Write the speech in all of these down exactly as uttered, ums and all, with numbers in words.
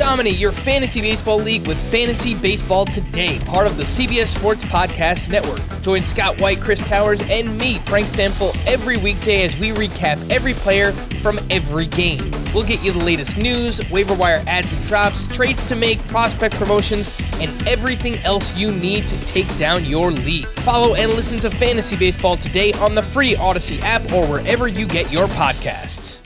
Dominate your fantasy baseball league with Fantasy Baseball Today, part of the C B S Sports Podcast Network. Join Scott White, Chris Towers, and me, Frank Stanfill, every weekday as we recap every player from every game. We'll get you the latest news, waiver wire ads and drops, trades to make, prospect promotions, and everything else you need to take down your league. Follow and listen to Fantasy Baseball Today on the free Odyssey app or wherever you get your podcasts.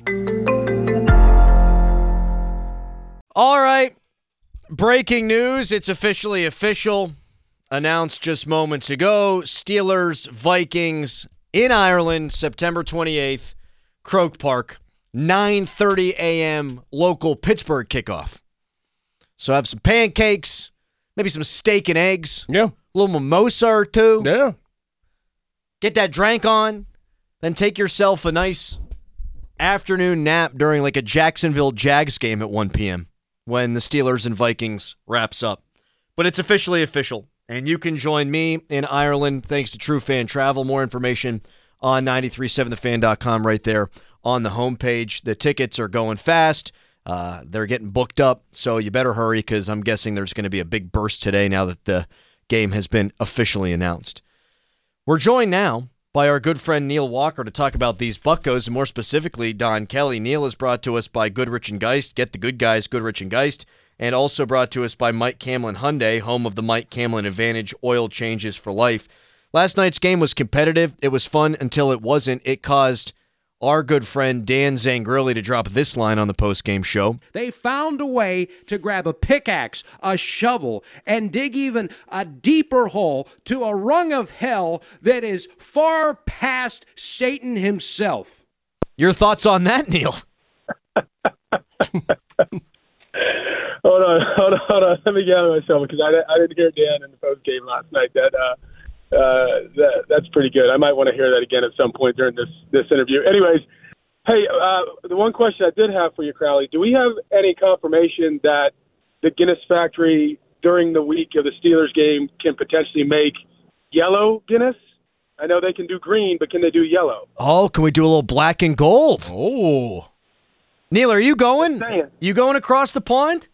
All right, breaking news. It's officially official. Announced just moments ago. Steelers, Vikings in Ireland, September twenty-eighth, Croke Park, nine thirty a.m. local Pittsburgh kickoff. So have some pancakes, maybe some steak and eggs. Yeah. A little mimosa or two. Yeah. Get that drink on, then take yourself a nice afternoon nap during like a Jacksonville Jags game at one p.m. when the Steelers and Vikings wraps up. But it's officially official, and you can join me in Ireland thanks to True Fan Travel. More information on nine three seven the fan dot com right there on the homepage. The tickets are going fast. Uh, they're getting booked up, so you better hurry because I'm guessing there's going to be a big burst today now that the game has been officially announced. We're joined now by our good friend Neil Walker to talk about these Buccos, and more specifically, Don Kelly. Neil is brought to us by Goodrich and Geist. Get the good guys, Goodrich and Geist. And also brought to us by Mike Camlin Hyundai, home of the Mike Camlin Advantage oil changes for life. Last night's game was competitive. It was fun until it wasn't. It caused our good friend Dan Zangrilli to drop this line on the postgame show. They found a way to grab a pickaxe, a shovel, and dig even a deeper hole to a rung of hell that is far past Satan himself. Your thoughts on that, Neil? Hold on, hold on, hold on. Let me gather myself because I, I didn't hear Dan in the post game last night. That uh, uh, that that's pretty good. I might want to hear that again at some point during this this interview. Anyways, hey, uh, the one question I did have for you, Crowley, do we have any confirmation that the Guinness factory during the week of the Steelers game can potentially make yellow Guinness? I know they can do green, but can they do yellow? Oh, can we do a little black and gold? Oh. Neil, are you going? You going across the pond?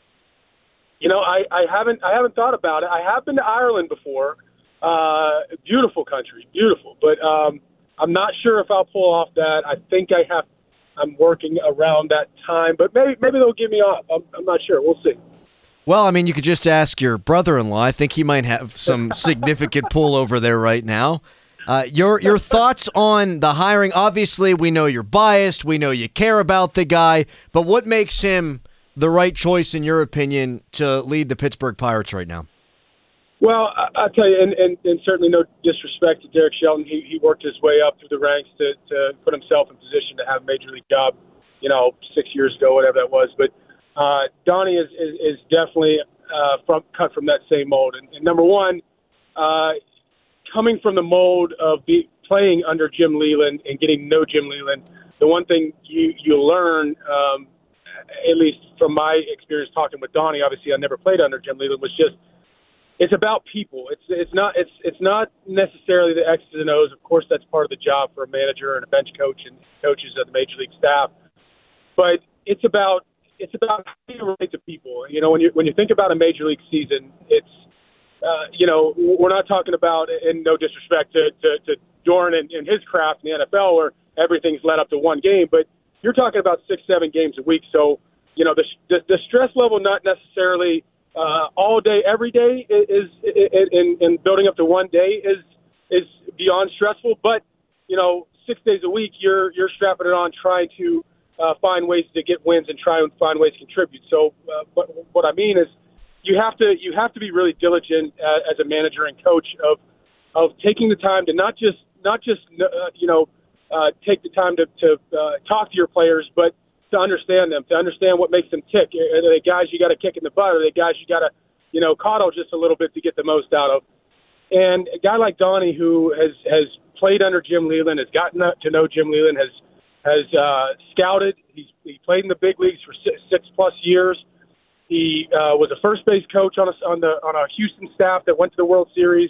You know, I, I haven't I haven't thought about it. I have been to Ireland before. Uh, beautiful country, beautiful. But um, I'm not sure if I'll pull off that. I think I have. I'm working around that time, but maybe maybe they'll give me off. I'm, I'm not sure. We'll see. Well, I mean, you could just ask your brother-in-law. I think he might have some significant pull over there right now. Uh, your your thoughts on the hiring? Obviously, we know you're biased. We know you care about the guy. But what makes him the right choice, in your opinion, to lead the Pittsburgh Pirates right now? Well, I, I'll tell you, and, and, and certainly no disrespect to Derek Shelton. He, he worked his way up through the ranks to, to put himself in position to have a major league job, you know, six years ago, whatever that was. But uh, Donnie is, is, is definitely uh, from, cut from that same mold. And, and number one, uh, coming from the mold of be, playing under Jim Leland and getting to know Jim Leland, the one thing you, you learn, um, at least from my experience talking with Donnie, obviously I never played under Jim Leland, was just it's about people. It's it's not it's it's not necessarily the X's and O's. Of course, that's part of the job for a manager and a bench coach and coaches of the major league staff. But it's about it's about how you relate to people. You know, when you when you think about a major league season, it's uh, you know we're not talking about, and no disrespect to to, to Doran and, and his craft in the N F L where everything's led up to one game, but you're talking about six, seven games a week. So, you know, the the, the stress level not necessarily uh, all day, every day is, is in, in building up to one day is is beyond stressful. But, you know, six days a week, you're you're strapping it on, trying to uh, find ways to get wins and try and find ways to contribute. So, uh, what, what I mean is, you have to you have to be really diligent uh, as a manager and coach of of taking the time to not just not just uh, you know. Uh, take the time to, to uh, talk to your players, but to understand them, to understand what makes them tick. Are they guys you got to kick in the butt? Are they guys you got to, you know, coddle just a little bit to get the most out of? And a guy like Donnie, who has, has played under Jim Leland, has gotten to know Jim Leland, has has uh, scouted. He's he played in the big leagues for six, six plus years. He uh, was a first base coach on a, on the on a Houston staff that went to the World Series.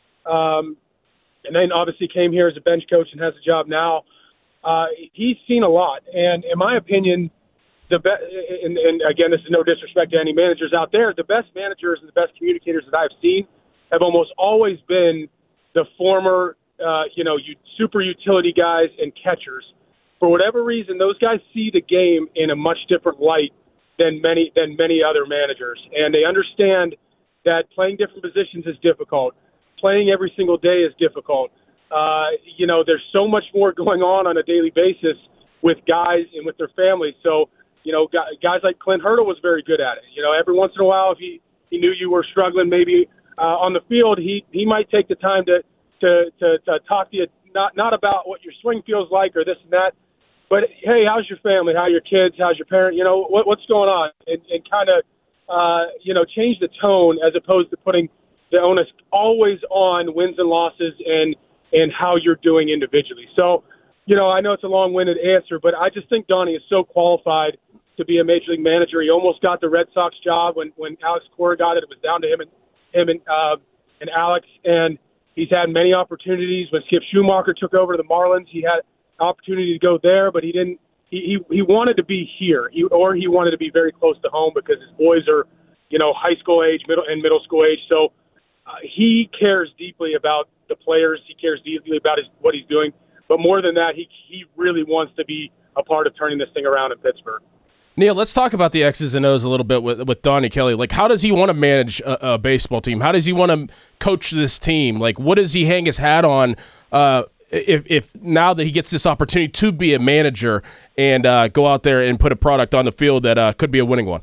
Um, and then obviously came here as a bench coach and has a job now. Uh, he's seen a lot. And in my opinion, the best, and, and again, this is no disrespect to any managers out there, the best managers and the best communicators that I've seen have almost always been the former, uh, you know, super utility guys and catchers. For whatever reason, those guys see the game in a much different light than many than many other managers, and they understand that playing different positions is difficult. Playing every single day is difficult. Uh, you know, there's so much more going on on a daily basis with guys and with their families. So, you know, guys like Clint Hurdle was very good at it. You know, every once in a while, if he, he knew you were struggling maybe uh, on the field, he, he might take the time to, to, to, to talk to you, not, not about what your swing feels like or this and that, but, hey, how's your family? How are your kids? How's your parent? You know, what, what's going on? And, and kind of, uh, you know, change the tone as opposed to putting the onus always on wins and losses and, and how you're doing individually. So, you know, I know it's a long-winded answer, but I just think Donnie is so qualified to be a major league manager. He almost got the Red Sox job when, when Alex Cora got it. It was down to him and him and uh, and Alex, and he's had many opportunities. When Skip Schumacher took over the Marlins, he had opportunity to go there, but he didn't. He he, he wanted to be here, he, or he wanted to be very close to home because his boys are, you know, high school age, middle and middle school age. So uh, he cares deeply about the players. He cares deeply about his, what he's doing. But more than that, he he really wants to be a part of turning this thing around in Pittsburgh. Neil, let's talk about the X's and O's a little bit with with Donnie Kelly. Like, how does he want to manage a, a baseball team? How does he want to coach this team? Like, what does he hang his hat on uh, if if now that he gets this opportunity to be a manager and uh, go out there and put a product on the field that uh, could be a winning one?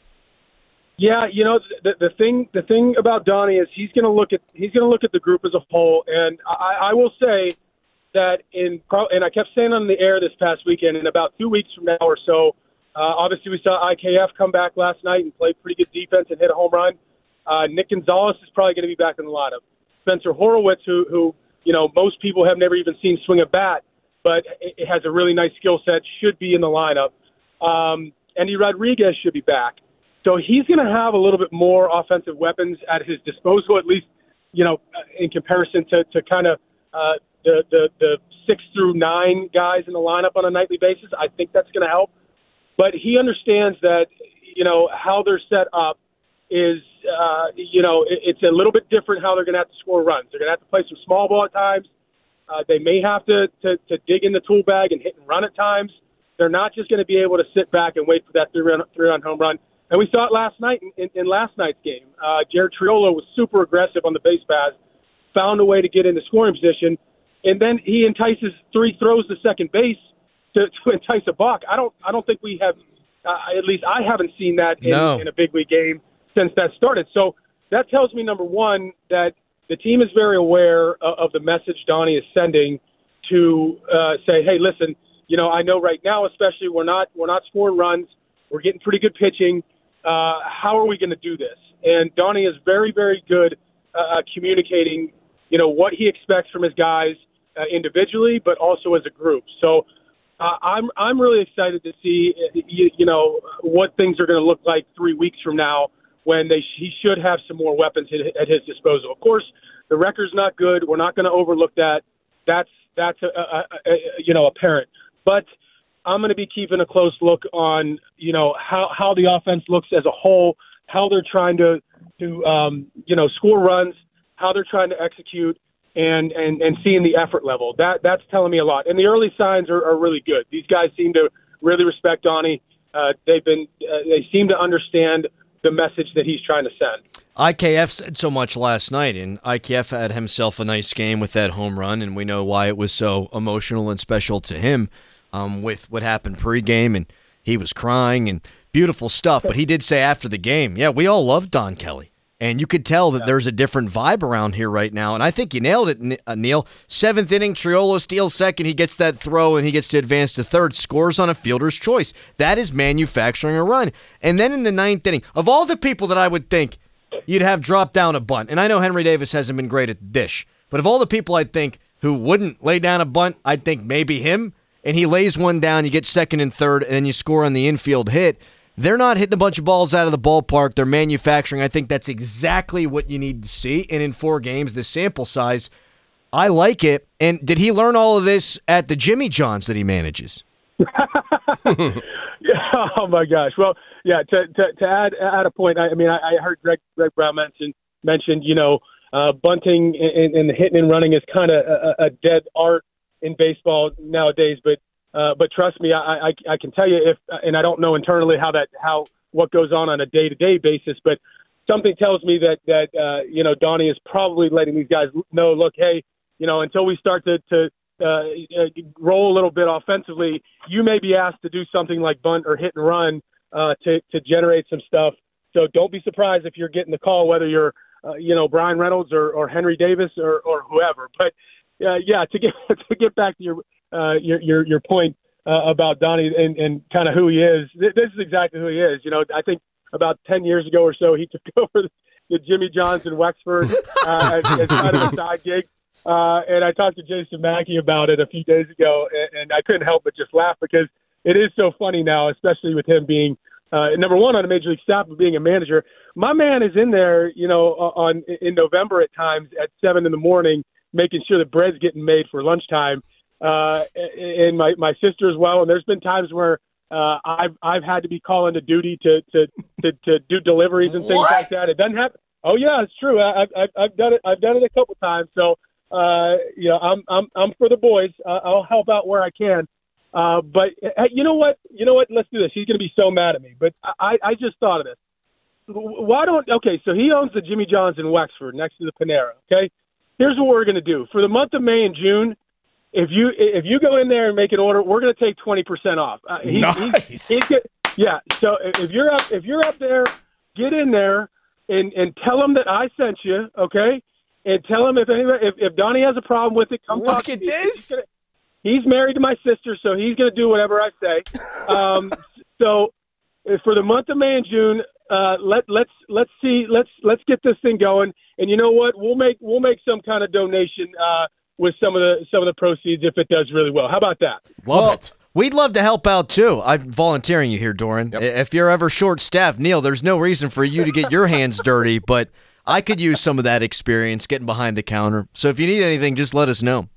Yeah, you know, the the thing the thing about Donnie is he's going to look at he's going to look at the group as a whole, and I, I will say that in and I kept saying on the air this past weekend, in about two weeks from now or so. Uh, obviously, we saw I K F come back last night and play pretty good defense and hit a home run. Uh, Nick Gonzalez is probably going to be back in the lineup. Spencer Horowitz, who, who you know most people have never even seen swing a bat, but it has a really nice skill set, should be in the lineup. Um, Andy Rodriguez should be back. So he's going to have a little bit more offensive weapons at his disposal, at least, you know, in comparison to, to kind of uh, the, the, the six through nine guys in the lineup on a nightly basis. I think that's going to help. But he understands that, you know, how they're set up is, uh, you know, it, it's a little bit different how they're going to have to score runs. They're going to have to play some small ball at times. Uh, they may have to, to, to dig in the tool bag and hit and run at times. They're not just going to be able to sit back and wait for that three-run three-run home run. And we saw it last night in, in, in last night's game. Uh, Jared Triolo was super aggressive on the base paths, found a way to get into scoring position, and then he entices three throws to second base to, to entice a balk. I don't I don't think we have, uh, at least I haven't seen that in, no. in a big league game since that started. So that tells me, number one, that the team is very aware of, of the message Donnie is sending to uh, say, hey, listen, you know, I know right now especially we're not we're not scoring runs. We're getting pretty good pitching. Uh, how are we going to do this? And Donnie is very, very good uh, communicating, you know, what he expects from his guys uh, individually, but also as a group. So uh, I'm I'm really excited to see, you, you know, what things are going to look like three weeks from now when they he should have some more weapons at, at his disposal. Of course, the record's not good. We're not going to overlook that. That's that's a, a, a, you know apparent, but I'm going to be keeping a close look on, you know, how, how the offense looks as a whole, how they're trying to, to um, you know, score runs, how they're trying to execute, and, and, and seeing the effort level. That That's telling me a lot. And the early signs are, are really good. These guys seem to really respect Donnie. Uh, they've been, uh, they seem to understand the message that he's trying to send. I K F said so much last night, and I K F had himself a nice game with that home run, and we know why it was so emotional and special to him. Um, with what happened pregame, and he was crying and beautiful stuff. But he did say after the game, yeah, we all love Don Kelly. And you could tell that yeah. there's a different vibe around here right now. And I think you nailed it, Neil. Seventh inning, Triolo steals second. He gets that throw, and he gets to advance to third. Scores on a fielder's choice. That is manufacturing a run. And then in the ninth inning, of all the people that I would think you'd have drop down a bunt, and I know Henry Davis hasn't been great at the dish, but of all the people I'd think who wouldn't lay down a bunt, I'd think maybe him. And he lays one down, you get second and third, and then you score on the infield hit. They're not hitting a bunch of balls out of the ballpark. They're manufacturing. I think that's exactly what you need to see. And in four games, the sample size, I like it. And did he learn all of this at the Jimmy John's that he manages? yeah, Oh my gosh. Well, yeah. To to, to add add a point, I, I mean, I, I heard Greg Greg Brown mention mentioned, you know, uh, bunting and, and the hitting and running is kind of a, a dead art in baseball nowadays. But uh, but trust me, I, I I can tell you if, and I don't know internally how that how what goes on on a day to day basis, but something tells me that that uh, you know, Donnie is probably letting these guys know, look, hey, you know, until we start to to uh, roll a little bit offensively, you may be asked to do something like bunt or hit and run uh, to to generate some stuff. So don't be surprised if you're getting the call, whether you're uh, you know, Brian Reynolds or, or Henry Davis or, or whoever. But uh, yeah, to get to get back to your uh, your, your your point uh, about Donnie and, and kind of who he is, this is exactly who he is. You know, I think about ten years ago or so, he took over the, the Jimmy John's in Wexford uh, as, as kind of a side gig. Uh, and I talked to Jason Mackey about it a few days ago, and, and I couldn't help but just laugh because it is so funny now, especially with him being uh, number one on a major league staff and being a manager. My man is in there, you know, on in November at times at seven in the morning, making sure the bread's getting made for lunchtime. Uh, and my, my sister as well. And there's been times where uh, I've I've had to be calling to duty to to, to, to do deliveries and things What? like that. It doesn't happen. Oh yeah, it's true. I, I've I've done it. I've done it a couple times. So uh, you know, I'm I'm I'm for the boys. Uh, I'll help out where I can. Uh, but uh, you know what? You know what? Let's do this. He's going to be so mad at me. But I I just thought of this. Why don't okay? So he owns the Jimmy John's in Wexford next to the Panera. Okay, here's what we're going to do for the month of May and June. If you if you go in there and make an order, we're going to take twenty percent off. Uh, he, nice. He's, he's get, yeah. So if you're up if you're up there, get in there and, and tell him that I sent you. Okay, and tell him if anybody if, if Donnie has a problem with it, come Look talk to at me. this. He's, gonna, he's married to my sister, so he's going to do whatever I say. Um, so for the month of May and June, uh, let let's let's see let's let's get this thing going. And you know what? We'll make we'll make some kind of donation. Uh, with some of the some of the proceeds if it does really well. How about that? Love well, it. We'd love to help out, too. I'm volunteering you here, Doran. Yep. If you're ever short-staffed, Neil, there's no reason for you to get your hands dirty, but I could use some of that experience getting behind the counter. So if you need anything, just let us know.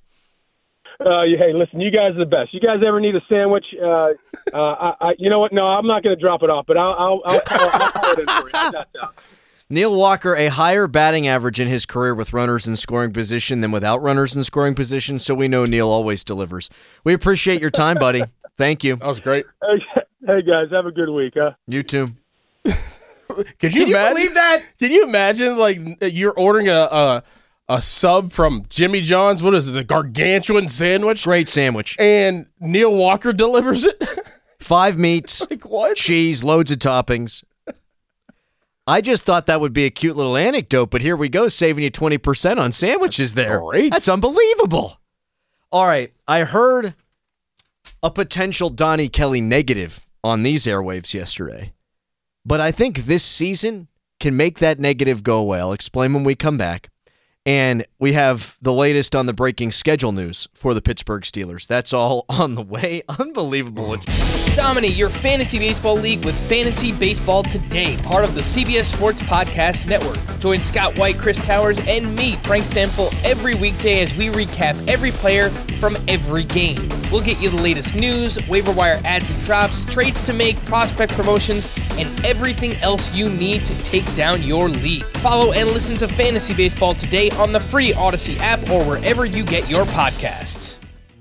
Uh, hey, listen, you guys are the best. You guys ever need a sandwich? Uh, uh, I, I, you know what? No, I'm not going to drop it off, but I'll, I'll, I'll, call, I'll call it in for you. How's that sound? Neil Walker, a higher batting average in his career with runners in scoring position than without runners in scoring position, so we know Neil always delivers. We appreciate your time, buddy. Thank you. That was great. Hey, guys, have a good week, huh? You too. Could you, Can you imagine, believe that? Can you imagine, like, you're ordering a, a a sub from Jimmy John's? What is it, a gargantuan sandwich? Great sandwich. And Neil Walker delivers it? Five meats, Like, what? cheese, loads of toppings. I just thought that would be a cute little anecdote, but here we go, saving you twenty percent on sandwiches there. Great. That's unbelievable. All right, I heard a potential Donnie Kelly negative on these airwaves yesterday, but I think this season can make that negative go away. I'll explain when we come back. And we have the latest on the breaking schedule news for the Pittsburgh Steelers. That's all on the way. Unbelievable. Dominate your fantasy baseball league with Fantasy Baseball Today, part of the C B S Sports Podcast Network. Join Scott White, Chris Towers, and me, Frank Stanfill, every weekday as we recap every player from every game. We'll get you the latest news, waiver wire ads and drops, trades to make, prospect promotions, and everything else you need to take down your league. Follow and listen to Fantasy Baseball Today on the free Odyssey app or wherever you get your podcasts.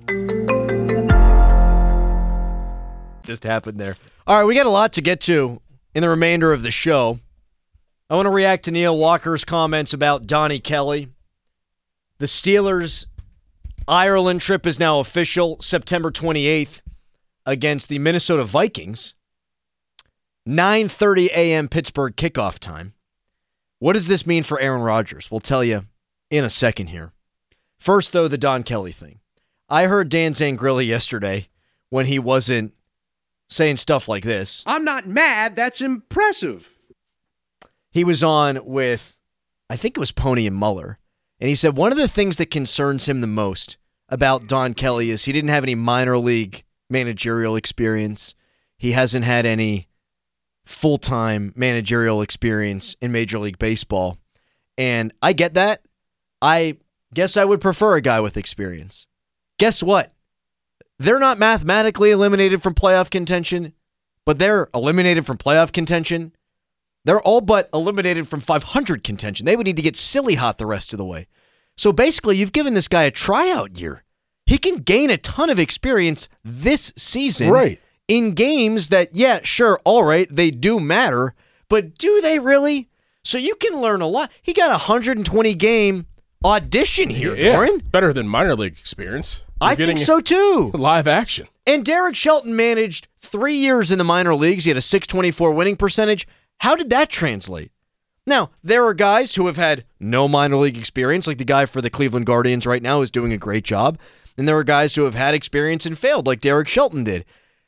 Just happened there. All right, we got a lot to get to in the remainder of the show. I want to react to Neil Walker's comments about Donnie Kelly. The Steelers' Ireland trip is now official, September twenty-eighth against the Minnesota Vikings. nine thirty a.m. Pittsburgh kickoff time. What does this mean for Aaron Rodgers? We'll tell you in a second here. First, though, the Don Kelly thing. I heard Dan Zangrilli yesterday when he wasn't saying stuff like this. I'm not mad. That's impressive. He was on with, I think it was Pony and Muller, and he said one of the things that concerns him the most about Don Kelly is he didn't have any minor league managerial experience. He hasn't had any full-time managerial experience in Major League Baseball. And I get that. I guess I would prefer a guy with experience. Guess what? They're not mathematically eliminated from playoff contention, but they're eliminated from playoff contention. They're all but eliminated from five hundred contention. They would need to get silly hot the rest of the way. So basically, you've given this guy a tryout year. He can gain a ton of experience this season right. in games that, yeah, sure, all right, they do matter, but do they really? So you can learn a lot. He got a one hundred twenty game audition here, yeah, Doran. Better than minor league experience. You're I think so too. Live action. And Derek Shelton managed three years in the minor leagues. He had a six twenty-four winning percentage. How did that translate? Now, there are guys who have had no minor league experience, like the guy for the Cleveland Guardians right now is doing a great job. And there are guys who have had experience and failed, like Derek Shelton did.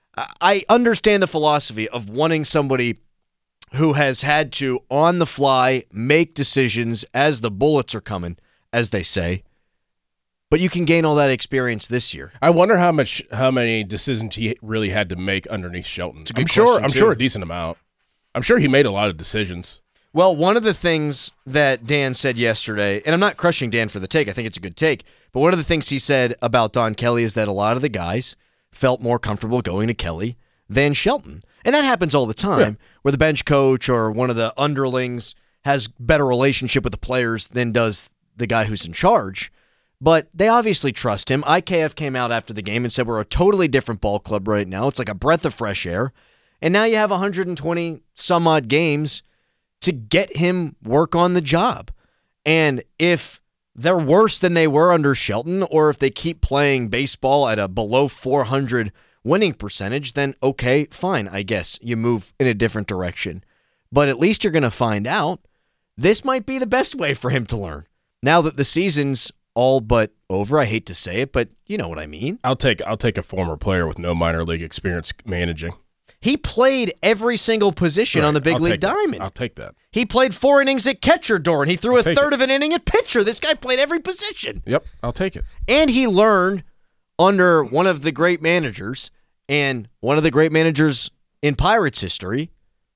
I understand the philosophy of wanting somebody who has had to, on the fly, make decisions as the bullets are coming, as they say. But you can gain all that experience this year. I wonder how much, how many decisions he really had to make underneath Shelton. It's a good I'm sure. question, I'm too. sure a decent amount. I'm sure he made a lot of decisions. Well, one of the things that Dan said yesterday, and I'm not crushing Dan for the take, I think it's a good take, but one of the things he said about Don Kelly is that a lot of the guys felt more comfortable going to Kelly than Shelton. And that happens all the time, yeah. where the bench coach or one of the underlings has better relationship with the players than does the guy who's in charge. But they obviously trust him. I K F came out after the game and said we're a totally different ball club right now. It's like a breath of fresh air. And now you have one hundred twenty some odd games to get him work on the job. And if they're worse than they were under Shelton, or if they keep playing baseball at a below four hundred winning percentage, then okay, fine, I guess you move in a different direction. But at least you're going to find out. This might be the best way for him to learn. Now that the season's all but over, I hate to say it, but you know what I mean. I'll take I'll take a former player with no minor league experience managing. He played every single position Right. on the big I'll league take that. diamond. I'll take that. He played four innings at catcher, Doran. He threw I'll a take third it. of an inning at pitcher. This guy played every position. Yep, I'll take it. And he learned under one of the great managers and one of the great managers in Pirates history.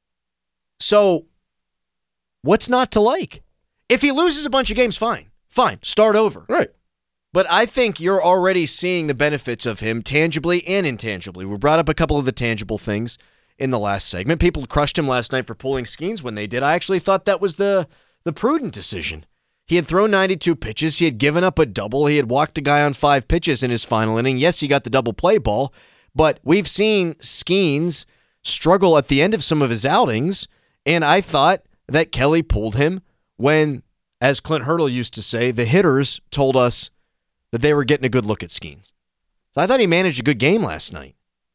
So what's not to like? If he loses a bunch of games, fine. Fine. Start over. Right. But I think you're already seeing the benefits of him tangibly and intangibly. We brought up a couple of the tangible things in the last segment. People crushed him last night for pulling Skeens when they did. I actually thought that was the, the prudent decision. He had thrown ninety-two pitches. He had given up a double. He had walked a guy on five pitches in his final inning. Yes, he got the double play ball, but we've seen Skeens struggle at the end of some of his outings, and I thought that Kelly pulled him when, as Clint Hurdle used to say, the hitters told us that they were getting a good look at Skeens. So I thought he managed a good game last night.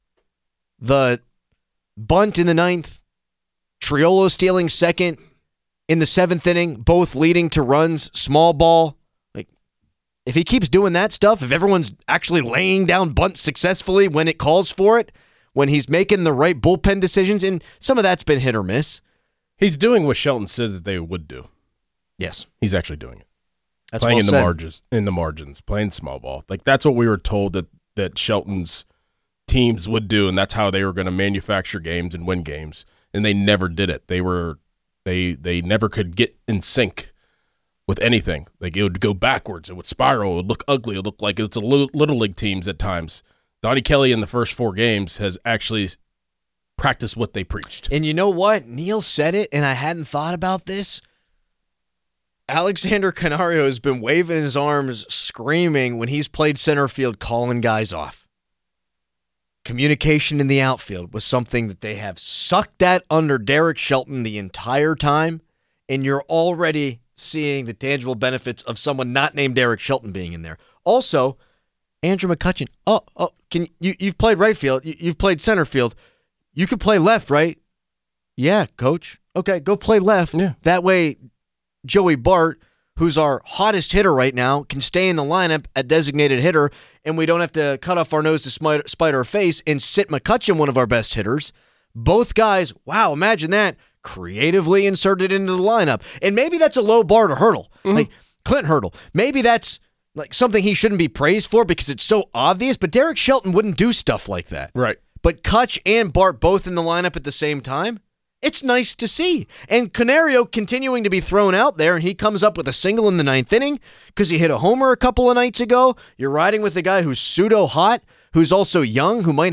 The bunt in the ninth, Triolo stealing second in the seventh inning, both leading to runs, small ball. Like, if he keeps doing that stuff, if everyone's actually laying down bunts successfully when it calls for it, when he's making the right bullpen decisions, and some of that's been hit or miss. He's doing what Shelton said that they would do. Yes. He's actually doing it. That's playing well in the said. margins, in the margins, playing small ball. Like that's what we were told that that Shelton's teams would do, and that's how they were going to manufacture games and win games. And they never did it. They were they they never could get in sync with anything. Like it would go backwards. It would spiral. It would look ugly. It would look like it's a little, little league teams at times. Donnie Kelly in the first four games has actually practiced what they preached. And you know what? Neil said it, and I hadn't thought about this. Alexander Canario has been waving his arms, screaming when he's played center field, calling guys off. Communication in the outfield was something that they have sucked at under Derek Shelton the entire time, and you're already seeing the tangible benefits of someone not named Derek Shelton being in there. Also, Andrew McCutchen. Oh, oh, can you? You've played right field. You, you've played center field. You can play left, right? Yeah, coach. Okay, go play left. Yeah. That way, Joey Bart, who's our hottest hitter right now, can stay in the lineup at designated hitter, and we don't have to cut off our nose to spite, spite our face and sit McCutchen, one of our best hitters. Both guys, wow, imagine that, creatively inserted into the lineup. And maybe that's a low bar to hurdle. Mm-hmm. Like Clint Hurdle. Maybe that's like something he shouldn't be praised for because it's so obvious, but Derek Shelton wouldn't do stuff like that. Right. But Kutch and Bart both in the lineup at the same time, it's nice to see. And Canario continuing to be thrown out there, and he comes up with a single in the ninth inning because he hit a homer a couple of nights ago. You're riding with a guy who's pseudo-hot, who's also young, who might have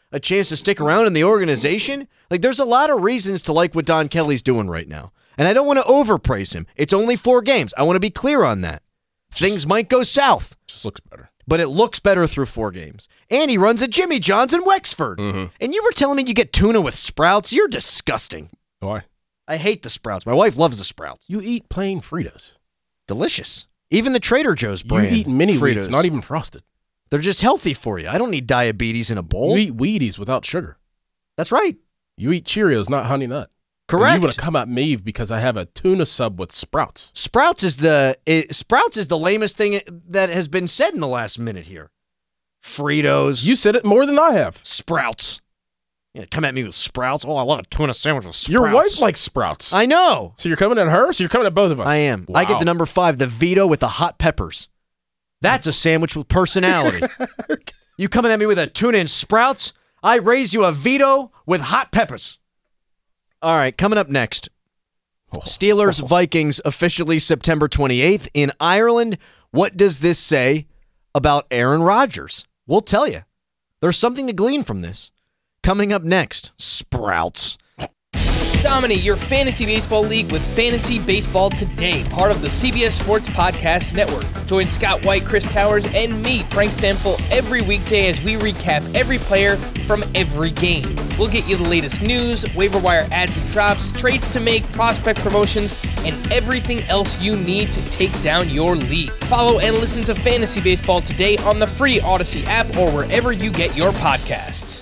a chance to stick around in the organization. Like, there's a lot of reasons to like what Don Kelly's doing right now. And I don't want to overpraise him. It's only four games. I want to be clear on that. Things might go south. Just looks better. But it looks better through four games. And he runs a Jimmy John's in Wexford. Mm-hmm. And you were telling me you get tuna with Sprouts? You're disgusting. Why? I hate the Sprouts. My wife loves the Sprouts. You eat plain Fritos. Delicious. Even the Trader Joe's brand. You eat mini Fritos. Wheats, not even frosted. They're just healthy for you. I don't need diabetes in a bowl. You eat Wheaties without sugar. That's right. You eat Cheerios, not Honey Nut. Correct. And you want to come at me because I have a tuna sub with Sprouts. Sprouts is the it, Sprouts is the lamest thing that has been said in the last minute here. Fritos. You said it more than I have. Sprouts. Yeah, come at me with Sprouts. Oh, I love a tuna sandwich with Sprouts. Your wife likes Sprouts. I know. So you're coming at her? So you're coming at both of us? I am. Wow. I get the number five, the Vito with the hot peppers. That's a sandwich with personality. You coming at me with a tuna and Sprouts? I raise you a Vito with hot peppers. All right, coming up next. Oh. Steelers Vikings officially September twenty-eighth in Ireland. What does this say about Aaron Rodgers? We'll tell you. There's something to glean from this. Coming up next, Sprouts. Dominate your fantasy baseball league with Fantasy Baseball Today, part of the C B S Sports Podcast Network. Join Scott White, Chris Towers, and me, Frank Stanfill, every weekday as we recap every player from every game. We'll get you the latest news, waiver wire ads and drops, trades to make, prospect promotions, and everything else you need to take down your league. Follow and listen to Fantasy Baseball Today on the free Odyssey app or wherever you get your podcasts.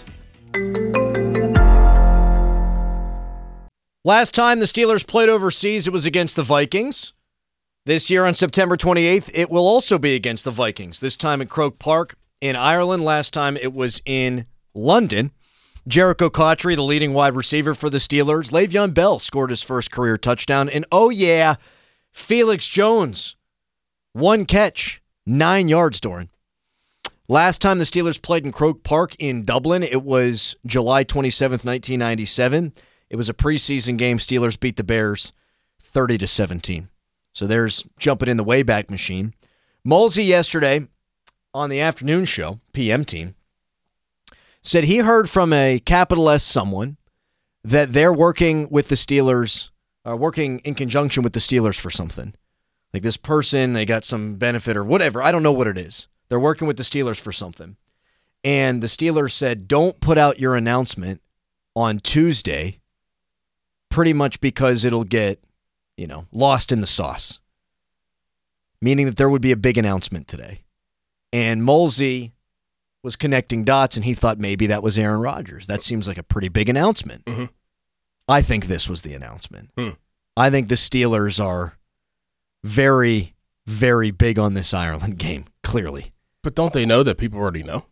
Last time the Steelers played overseas, it was against the Vikings. This year on September twenty-eighth, it will also be against the Vikings, this time at Croke Park in Ireland. Last time it was in London. Jericho Cotchery, the leading wide receiver for the Steelers. Le'Veon Bell scored his first career touchdown. And oh yeah, Felix Jones, one catch, nine yards, Doran. Last time the Steelers played in Croke Park in Dublin, it was July twenty-seventh, nineteen ninety-seven. It was a preseason game. Steelers beat the Bears thirty to seventeen. So there's jumping in the Wayback Machine. Mulsey yesterday on the afternoon show, P M team, said he heard from a capital S someone that they're working with the Steelers, uh, working in conjunction with the Steelers for something. Like this person, they got some benefit or whatever. I don't know what it is. They're working with the Steelers for something. And the Steelers said, don't put out your announcement on Tuesday, pretty much because it'll get, you know, lost in the sauce. Meaning that there would be a big announcement today. And Mulsey was connecting dots, and he thought maybe that was Aaron Rodgers. That seems like a pretty big announcement. Mm-hmm. I think this was the announcement. Hmm. I think the Steelers are very, very big on this Ireland game, clearly. But don't they know that people already know?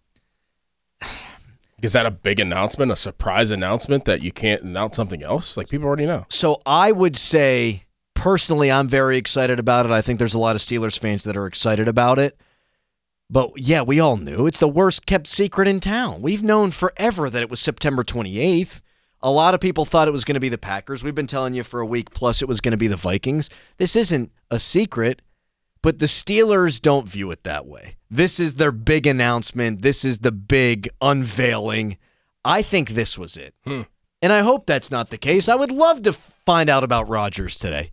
Is that a big announcement, a surprise announcement that you can't announce something else? Like, people already know. So I would say, personally, I'm very excited about it. I think there's a lot of Steelers fans that are excited about it. But, yeah, we all knew. It's the worst kept secret in town. We've known forever that it was September twenty-eighth. A lot of people thought it was going to be the Packers. We've been telling you for a week, plus it was going to be the Vikings. This isn't a secret, but the Steelers don't view it that way. This is their big announcement. This is the big unveiling. I think this was it. Hmm. And I hope that's not the case. I would love to find out about Rodgers today.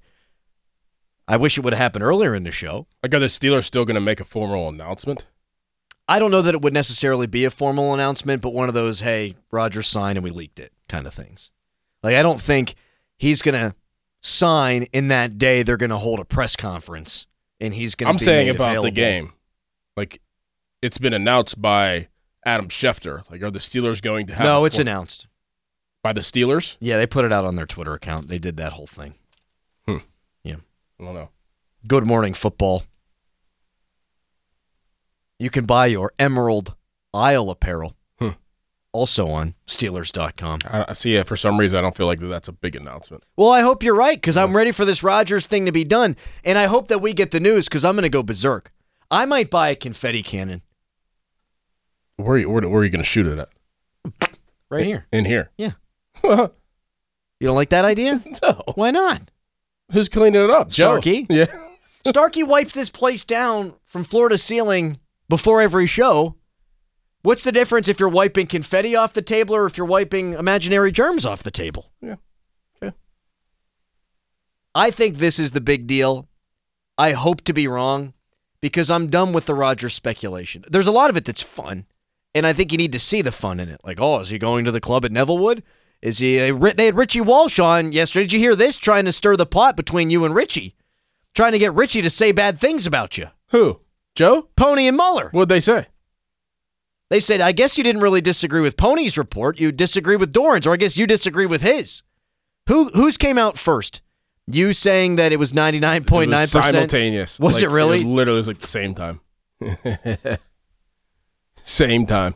I wish it would have happened earlier in the show. Like, are the Steelers still going to make a formal announcement? I don't know that it would necessarily be a formal announcement, but one of those, hey, Rodgers signed and we leaked it kind of things. Like, I don't think he's going to sign in that day. They're going to hold a press conference and he's going to I'm be saying made about available. the game. Like, it's been announced by Adam Schefter. Like, are the Steelers going to have No, a it's form- announced. By the Steelers? Yeah, they put it out on their Twitter account. They did that whole thing. Hmm. Yeah. I don't know. Good Morning Football. You can buy your Emerald Isle apparel. Hmm. Also on Steelers dot com. I, I see it. For some reason, I don't feel like that's a big announcement. Well, I hope you're right, because I'm ready for this Rodgers thing to be done. And I hope that we get the news, because I'm going to go berserk. I might buy a confetti cannon. Where are you, where, where are you going to shoot it at? Right here. In here? Yeah. No. You don't like that idea? Why not? Who's cleaning it up? Joe. Starkey. Yeah. Starkey wipes this place down from floor to ceiling before every show. What's the difference if you're wiping confetti off the table or if you're wiping imaginary germs off the table? Yeah. Okay. I think this is the big deal. I hope to be wrong because I'm done with the Rodgers speculation. There's a lot of it that's fun, and I think you need to see the fun in it. Like, oh, is he going to the club at Nevillewood? Is he? They had Richie Walsh on yesterday. Did you hear this? Trying to stir the pot between you and Richie. Trying to get Richie to say bad things about you. Who? Joe? Pony and Muller. What'd they say? They said, I guess you didn't really disagree with Pony's report. You disagree with Doran's, or I guess you disagree with his. Who Whose came out first? You saying that it was ninety-nine point nine percent? Simultaneous. Was like, it really? It was literally was like the same time. Same time.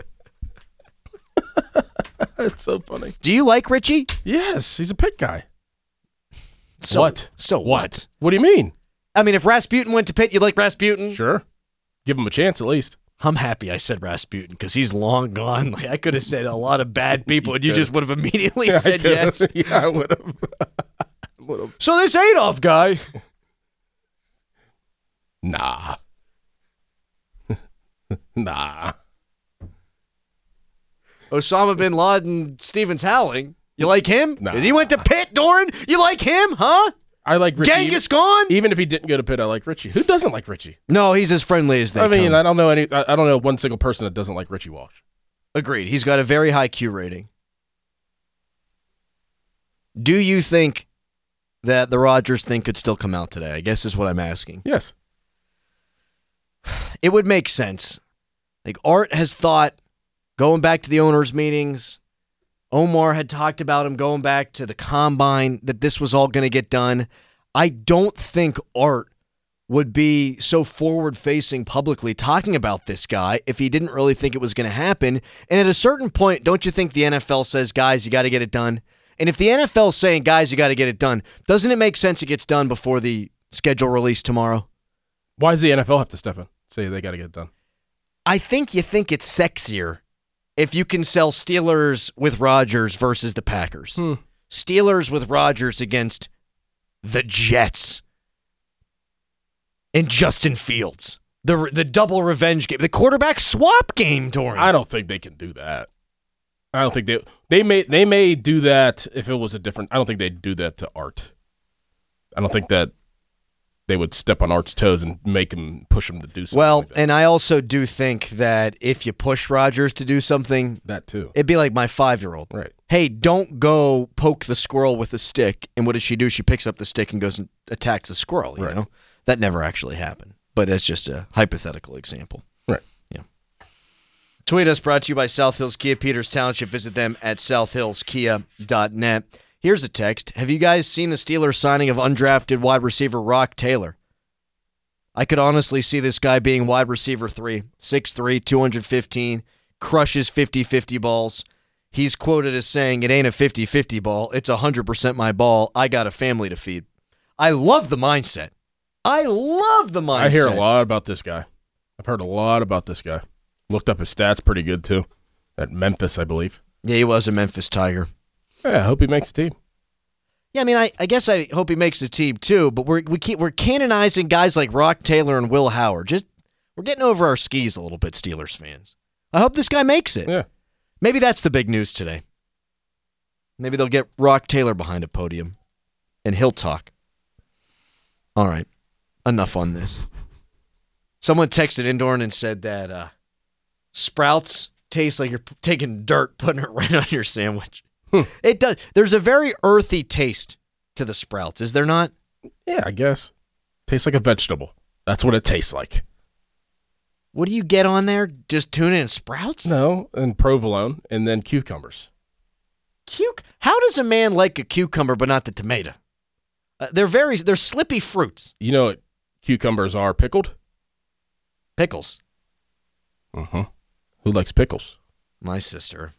It's so funny. Do you like Richie? Yes, he's a pit guy. So, what? So what? What do you mean? I mean, if Rasputin went to Pitt, you'd like Rasputin? Sure. Give him a chance at least. I'm happy I said Rasputin because he's long gone. Like, I could have said a lot of bad people, and you just would have immediately Yeah, said yes. Yeah, I would have. So this Adolf guy. Nah. Nah. Osama bin Laden, Stevens Howling. You like him? Nah. He went to Pitt, Doran? You like him, huh? I like Richie. Genghis Khan? Even if he didn't go to Pitt, I like Richie. Who doesn't like Richie? No, he's as friendly as they I mean, come. I don't know any. I I don't know one single person that doesn't like Richie Walsh. Agreed. He's got a very high Q rating. Do you think that the Rodgers thing could still come out today? I guess is what I'm asking. Yes. It would make sense. Like, Art has thought, going back to the owners' meetings, Omar had talked about him going back to the combine, that this was all going to get done. I don't think Art would be so forward-facing publicly talking about this guy if he didn't really think it was going to happen. And at a certain point, don't you think the N F L says, guys, you got to get it done? And if the N F L is saying, guys, you got to get it done, doesn't it make sense it gets done before the schedule release tomorrow? Why does the N F L have to step in? Say they got to get it done. I think you think it's sexier if you can sell Steelers with Rodgers versus the Packers. Hmm. Steelers with Rodgers against the Jets and Justin Fields. The the double revenge game. The quarterback swap game, Dorian. I don't think they can do that. I don't think they they may they may do that if it was a different. I don't think they'd do that to Art. I don't think that they would step on Art's toes and make him push him to do something. Well, like that. and I also do think that if you push Rodgers to do something, that too. it'd be like my five-year-old. Right. Hey, don't go poke the squirrel with a stick. And what does she do? She picks up the stick and goes and attacks the squirrel. You Right. know, that never actually happened, but that's just a hypothetical example. Right. Yeah. Tweet us, brought to you by South Hills Kia Peters Township. Visit them at south hills kia dot net. Here's a text. Have you guys seen the Steelers signing of undrafted wide receiver Rock Taylor? I could honestly see this guy being wide receiver three, six three, two hundred fifteen, crushes fifty-fifty balls. He's quoted as saying, it ain't a fifty-fifty ball, it's one hundred percent my ball. I got a family to feed. I love the mindset. I love the mindset. I hear a lot about this guy. I've heard a lot about this guy. Looked up his stats pretty good, too. At Memphis, I believe. Yeah, he was a Memphis Tiger. Yeah, I hope he makes the team. Yeah, I mean, I, I guess I hope he makes the team too, but we're we keep, we're canonizing guys like Rock Taylor and Will Howard. Just we're getting over our skis a little bit, Steelers fans. I hope this guy makes it. Yeah. Maybe that's the big news today. Maybe they'll get Rock Taylor behind a podium, and he'll talk. All right, enough on this. Someone texted Indorn and said that uh, Sprouts taste like you're p- taking dirt, putting it right on your sandwich. It does. There's a very earthy taste to the Sprouts, is there not? Yeah, I guess. Tastes like a vegetable. That's what it tastes like. What do you get on there? Just tuna and Sprouts? No, and provolone, and then cucumbers. Cuc- How does a man like a cucumber but not the tomato? Uh, they're very, they're slippy fruits. You know what cucumbers are pickled? Pickles. Uh-huh. Who likes pickles? My sister.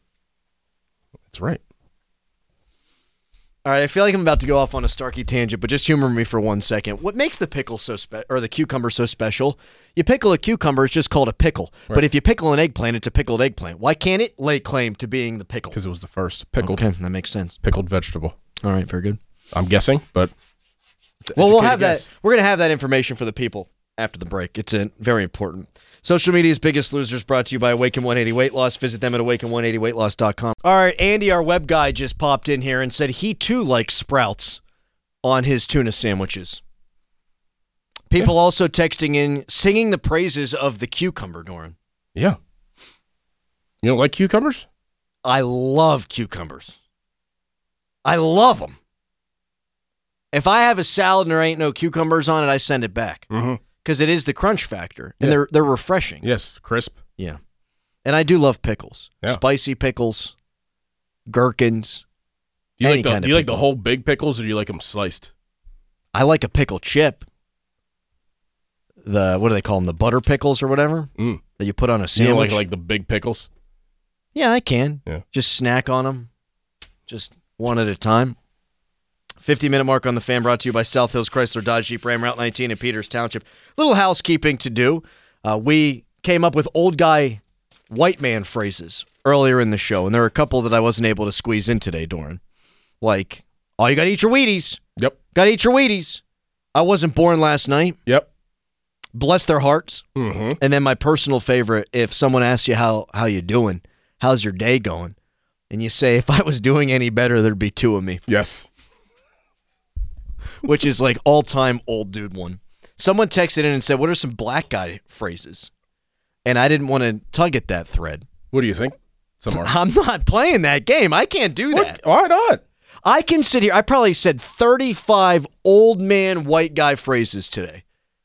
That's right. All right, I feel like I'm about to go off on a Starkey tangent, but just humor me for one second. What makes the pickle so spe- or the cucumber so special? You pickle a cucumber, it's just called a pickle. Right. But if you pickle an eggplant, it's a pickled eggplant. Why can't it lay claim to being the pickle? Because it was the first pickled Okay, that makes sense. pickled vegetable. All right, very good. I'm guessing, but it's an Well, we'll educated have guess. that. We're going to have that information for the people after the break. It's uh, very important. Social media's Biggest Losers brought to you by Awaken one eighty Weight Loss. Visit them at awaken one eighty weight loss dot com. All right, Andy, our web guy, just popped in here and said he too likes Sprouts on his tuna sandwiches. People yeah. also texting in, singing the praises of the cucumber, Doran. Yeah. You don't like cucumbers? I love cucumbers. I love them. If I have a salad and there ain't no cucumbers on it, I send it back. Mm-hmm. Because it is the crunch factor, and yeah. they're they're refreshing. Yes, crisp. Yeah. And I do love pickles. Yeah. Spicy pickles, gherkins. Do you any like the, kind do you of like the pickle. whole big pickles, or do you like them sliced? I like a pickle chip. The what do they call them? The butter pickles or whatever Mm. that you put on a You sandwich. don't like like the big pickles? Yeah, I can. Yeah. Just snack on them, just one at a time. fifty-minute mark on the Fan brought to you by South Hills Chrysler Dodge Jeep Ram Route nineteen in Peters Township. Little housekeeping to do. Uh, we came up with old guy, white man phrases earlier in the show, and there are a couple that I wasn't able to squeeze in today, Doran. Like, oh, you got to eat your Wheaties. Yep. Got to eat your Wheaties. I wasn't born last night. Yep. Bless their hearts. Mm-hmm. And then my personal favorite, if someone asks you how, how you doing, how's your day going, and you say, if I was doing any better, there'd be two of me. Yes. Which is like all-time old dude one. Someone texted in and said, what are some black guy phrases? And I didn't want to tug at that thread. What do you think? Some are. I'm not playing that game. I can't do that. What? Why not? I can sit here. I probably said thirty-five old man white guy phrases today.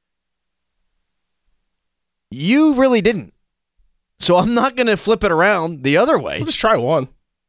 You really didn't. So I'm not going to flip it around the other way. We'll just try one.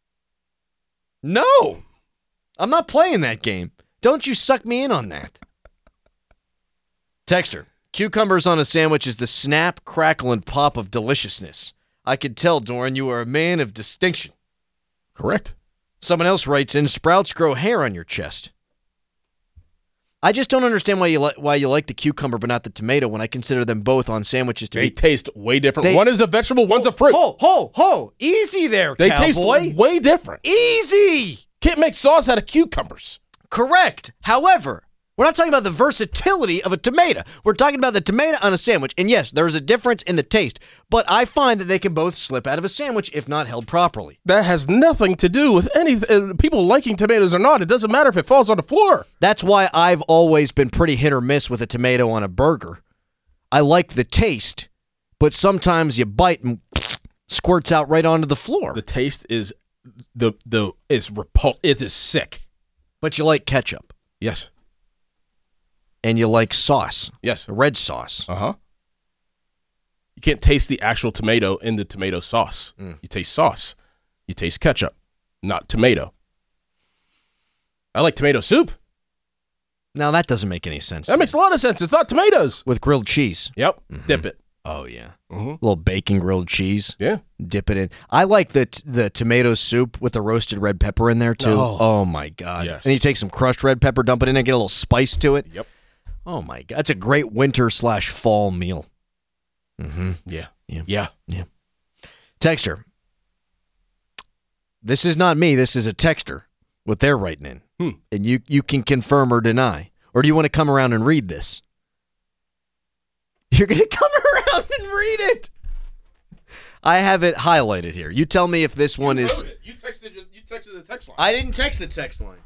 No. I'm not playing that game. Don't you suck me in on that. Texter, cucumbers on a sandwich is the snap, crackle, and pop of deliciousness. I could tell, Doran, you are a man of distinction. Correct. Someone else writes in, sprouts grow hair on your chest. I just don't understand why you li- why you like the cucumber but not the tomato when I consider them both on sandwiches to They be. taste way different. They- One is a vegetable, one's ho, a fruit. Ho, ho, ho. Easy there, They cowboy. taste way different. Easy. Can't make sauce out of cucumbers. Correct. However, we're not talking about the versatility of a tomato. We're talking about the tomato on a sandwich. And yes, there's a difference in the taste, but I find that they can both slip out of a sandwich if not held properly. That has nothing to do with any uh, people liking tomatoes or not. It doesn't matter if it falls on the floor. That's why I've always been pretty hit or miss with a tomato on a burger. I like the taste, but sometimes you bite and squirts out right onto the floor. The taste is the the is repul- It is sick. But you like ketchup. Yes. And you like sauce. Yes. Red sauce. Uh-huh. You can't taste the actual tomato in the tomato sauce. Mm. You taste sauce. You taste ketchup, not tomato. I like tomato soup. Now, that doesn't make any sense. That to makes me. a lot of sense. It's not tomatoes. With grilled cheese. Yep. Mhm. Dip it. Oh, yeah. Mm-hmm. A little bacon grilled cheese. Yeah. Dip it in. I like the t- the tomato soup with the roasted red pepper in there, too. Oh. Oh, my God. Yes. And you take some crushed red pepper, dump it in, and get a little spice to it. Yep. Oh, my God. That's a great winter slash fall meal. Mm-hmm. Yeah. Yeah. Yeah. Yeah. Texter. This is not me. This is a texter, what they're writing in. Hmm. And you, you can confirm or deny. Or do you want to come around and read this? You're going to come around and read it. I have it highlighted here. You tell me if this one is... You texted, you texted the text line. I didn't text the text line.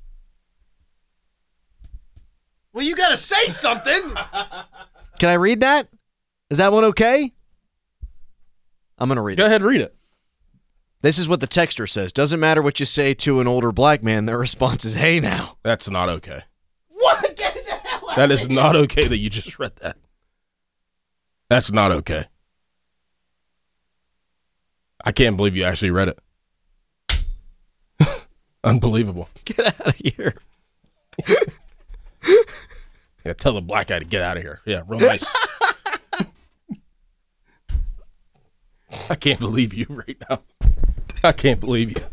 Well, you got to say something. Can I read that? Is that one okay? I'm going to read Go it. ahead, read it. This is what the texter says. Doesn't matter what you say to an older black man, their response is, hey now. That's not okay. What? Get the hell out That of is here. not okay that you just read that. That's not okay. I can't believe you actually read it. Unbelievable. Get out of here. Yeah, tell the black guy to get out of here. Yeah, real nice. I can't believe you right now. I can't believe you.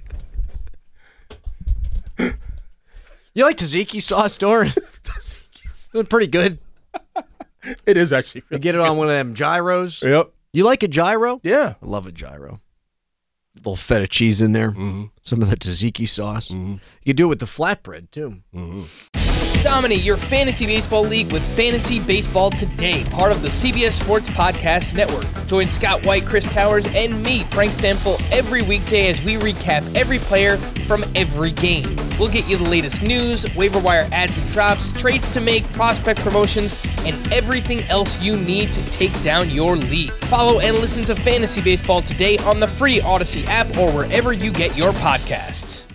You like tzatziki sauce, Doran? Doing pretty good. It is actually. You Really get it on one of them gyros. Yep. You like a gyro? Yeah. I love a gyro. A little feta cheese in there. Mm-hmm. Some of the tzatziki sauce. Mm-hmm. You can do it with the flatbread, too. Mm-hmm. Dominate your fantasy baseball league with Fantasy Baseball Today, part of the C B S Sports Podcast Network. Join Scott White, Chris Towers, and me, Frank Stanfill, every weekday as we recap every player from every game. We'll get you the latest news, waiver wire ads and drops, trades to make, prospect promotions, and everything else you need to take down your league. Follow and listen to Fantasy Baseball Today on the free Odyssey app or wherever you get your podcasts.